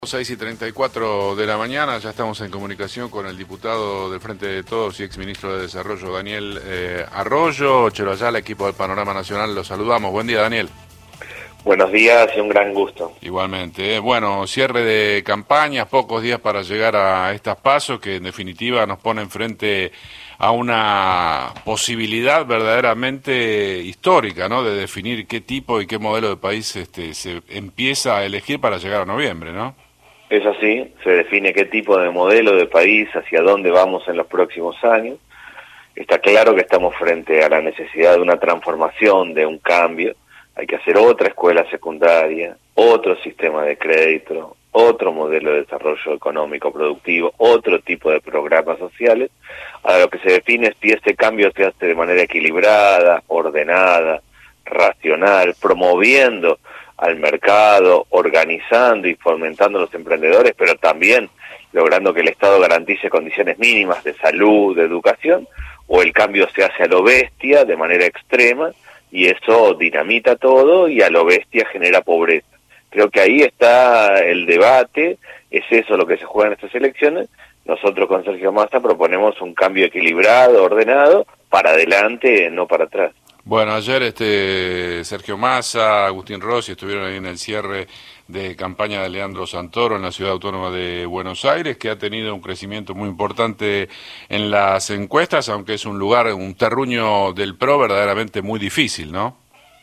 6:34 de la mañana, ya estamos en comunicación con el diputado del Frente de Todos y exministro de Desarrollo, Daniel Arroyo. Chelo Ayala, equipo del Panorama Nacional, los saludamos. Buen día, Daniel. Buenos días y un gran gusto. Igualmente. Bueno, cierre de campañas, pocos días para llegar a estas PASO, que en definitiva nos ponen frente a una posibilidad verdaderamente histórica, ¿no? De definir qué tipo y qué modelo de país se empieza a elegir para llegar a noviembre, ¿no? Es así, se define qué tipo de modelo de país, hacia dónde vamos en los próximos años. Está claro que estamos frente a la necesidad de una transformación, de un cambio. Hay que hacer otra escuela secundaria, otro sistema de crédito, otro modelo de desarrollo económico productivo, otro tipo de programas sociales. A lo que se define es si este cambio se hace de manera equilibrada, ordenada, racional, promoviendo al mercado, organizando y fomentando a los emprendedores, pero también logrando que el Estado garantice condiciones mínimas de salud, de educación, o el cambio se hace a lo bestia, de manera extrema, y eso dinamita todo y a lo bestia genera pobreza. Creo que ahí está el debate, es eso lo que se juega en estas elecciones. Nosotros con Sergio Massa proponemos un cambio equilibrado, ordenado, para adelante, no para atrás. Bueno, ayer Sergio Massa, Agustín Rossi estuvieron ahí en el cierre de campaña de Leandro Santoro en la Ciudad Autónoma de Buenos Aires, que ha tenido un crecimiento muy importante en las encuestas, aunque es un lugar, un terruño del PRO verdaderamente muy difícil, ¿no?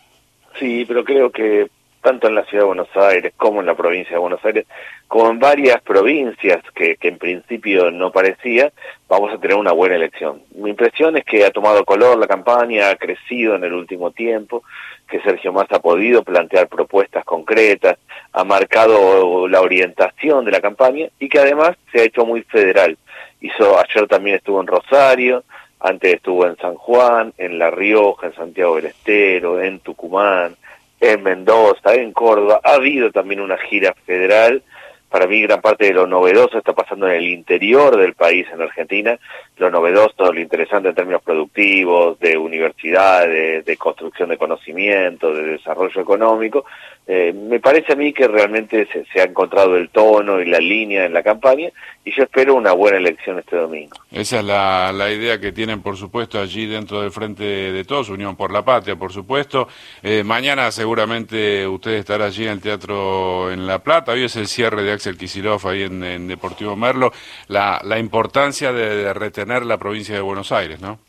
Sí, pero creo que tanto en la Ciudad de Buenos Aires como en la provincia de Buenos Aires, como en varias provincias que en principio no parecía, vamos a tener una buena elección. Mi impresión es que ha tomado color la campaña, ha crecido en el último tiempo, que Sergio Massa ha podido plantear propuestas concretas, ha marcado la orientación de la campaña y que además se ha hecho muy federal. Ayer también estuvo en Rosario, antes estuvo en San Juan, en La Rioja, en Santiago del Estero, en Tucumán, en Mendoza, en Córdoba. Ha habido también una gira federal. Para mí gran parte de lo novedoso está pasando en el interior del país, en Argentina. Lo novedoso, lo interesante en términos productivos, de universidades, de construcción de conocimiento, de desarrollo económico. Me parece a mí que realmente se ha encontrado el tono y la línea en la campaña y yo espero una buena elección este domingo. Esa es la idea que tienen, por supuesto, allí dentro del Frente de Todos, Unión por la Patria, por supuesto. Mañana seguramente usted estará allí en el Teatro en La Plata. Hoy es el cierre de Axel Kicillof ahí en Deportivo Merlo. La importancia de retener la provincia de Buenos Aires, ¿no?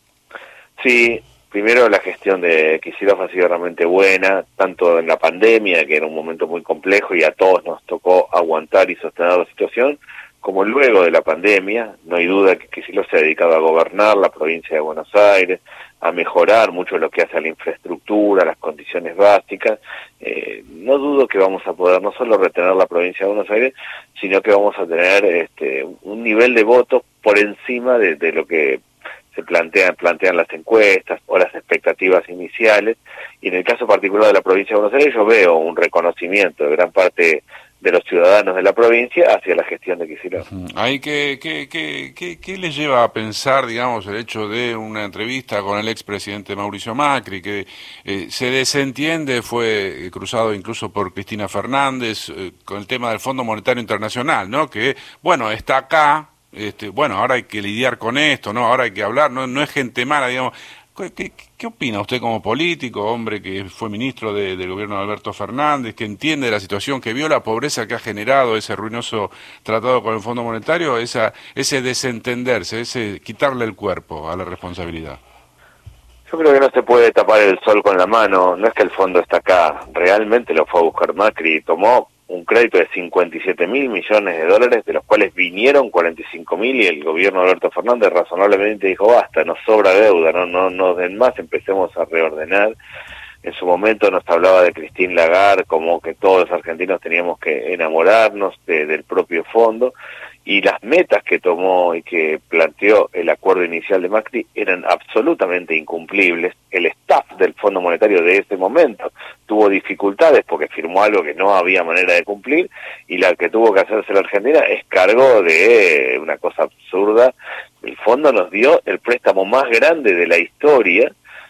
Sí. Primero, la gestión de Kicillof ha sido realmente buena, tanto en la pandemia, que era un momento muy complejo y a todos nos tocó aguantar y sostener la situación, como luego de la pandemia. No hay duda que Kicillof se ha dedicado a gobernar la provincia de Buenos Aires, a mejorar mucho lo que hace a la infraestructura, a las condiciones básicas. No dudo que vamos a poder no solo retener la provincia de Buenos Aires, sino que vamos a tener un nivel de votos por encima de lo que se plantean las encuestas o las expectativas iniciales, y en el caso particular de la provincia de Buenos Aires yo veo un reconocimiento de gran parte de los ciudadanos de la provincia hacia la gestión de Kicillof. ¿Ahí qué les lleva a pensar, digamos, el hecho de una entrevista con el expresidente Mauricio Macri, que se desentiende, fue cruzado incluso por Cristina Fernández, con el tema del Fondo Monetario Internacional, ¿no? Que, bueno, está acá. Bueno, ahora hay que lidiar con esto, ¿no? Ahora hay que hablar, no es gente mala, digamos. ¿Qué opina usted como político, hombre que fue ministro del gobierno de Alberto Fernández, que entiende la situación, que vio la pobreza que ha generado ese ruinoso tratado con el Fondo Monetario, ese desentenderse, ese quitarle el cuerpo a la responsabilidad? Yo creo que no se puede tapar el sol con la mano, no es que el fondo está acá, realmente lo fue a buscar Macri, tomó un crédito de 57.000 millones de dólares, de los cuales vinieron 45.000 y el gobierno de Alberto Fernández razonablemente dijo basta, nos sobra deuda, no den más, empecemos a reordenar. En su momento nos hablaba de Christine Lagarde como que todos los argentinos teníamos que enamorarnos del propio fondo, y las metas que tomó y que planteó el acuerdo inicial de Macri eran absolutamente incumplibles. El staff del Fondo Monetario de ese momento tuvo dificultades porque firmó algo que no había manera de cumplir, y la que tuvo que hacerse la Argentina es cargo de una cosa absurda. El fondo nos dio el préstamo más grande de la historia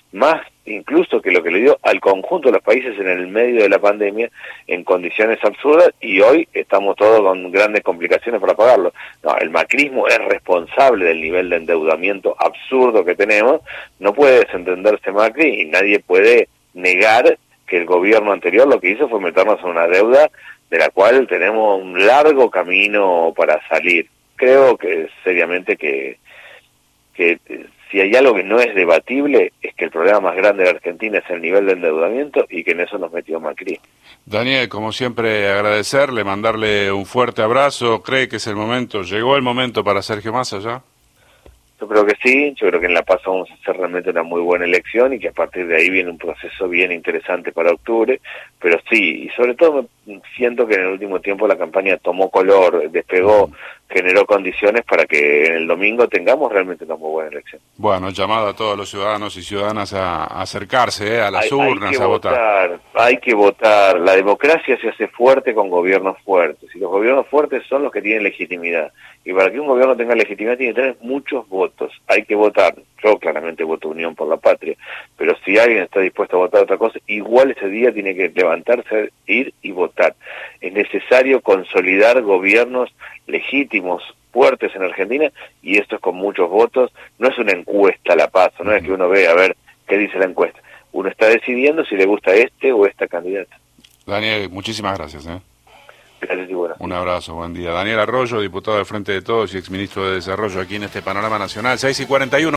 más incluso que lo que le dio al conjunto de los países en el medio de la pandemia en condiciones absurdas, y hoy estamos todos con grandes complicaciones para pagarlo. No, el macrismo es responsable del nivel de endeudamiento absurdo que tenemos, no puede desentenderse Macri y nadie puede negar que el gobierno anterior lo que hizo fue meternos en una deuda de la cual tenemos un largo camino para salir. Creo que seriamente que si hay algo que no es debatible es que el problema más grande de la Argentina es el nivel de endeudamiento y que en eso nos metió Macri. Daniel, como siempre, agradecerle, mandarle un fuerte abrazo. ¿Cree que es el momento, llegó el momento para Sergio Massa ya? Yo creo que sí, yo creo que en La Paz vamos a hacer realmente una muy buena elección y que a partir de ahí viene un proceso bien interesante para octubre, pero sí, y sobre todo siento que en el último tiempo la campaña tomó color, despegó, generó condiciones para que en el domingo tengamos realmente una muy buena elección. Bueno, llamado a todos los ciudadanos y ciudadanas a acercarse a las urnas, a votar. Hay que votar. La democracia se hace fuerte con gobiernos fuertes, y los gobiernos fuertes son los que tienen legitimidad. Y para que un gobierno tenga legitimidad tiene que tener muchos votos. Hay que votar. Yo claramente voto Unión por la Patria, pero si alguien está dispuesto a votar otra cosa, igual ese día tiene que levantarse, ir y votar. Es necesario consolidar gobiernos legítimos, fuertes en Argentina, y esto es con muchos votos. No es una encuesta La Paz, no es que uno ve a ver qué dice la encuesta. Uno está decidiendo si le gusta este o esta candidata. Daniel, muchísimas gracias. Gracias y bueno. Un abrazo, buen día. Daniel Arroyo, diputado del Frente de Todos y exministro de Desarrollo aquí en este Panorama Nacional, 6:41.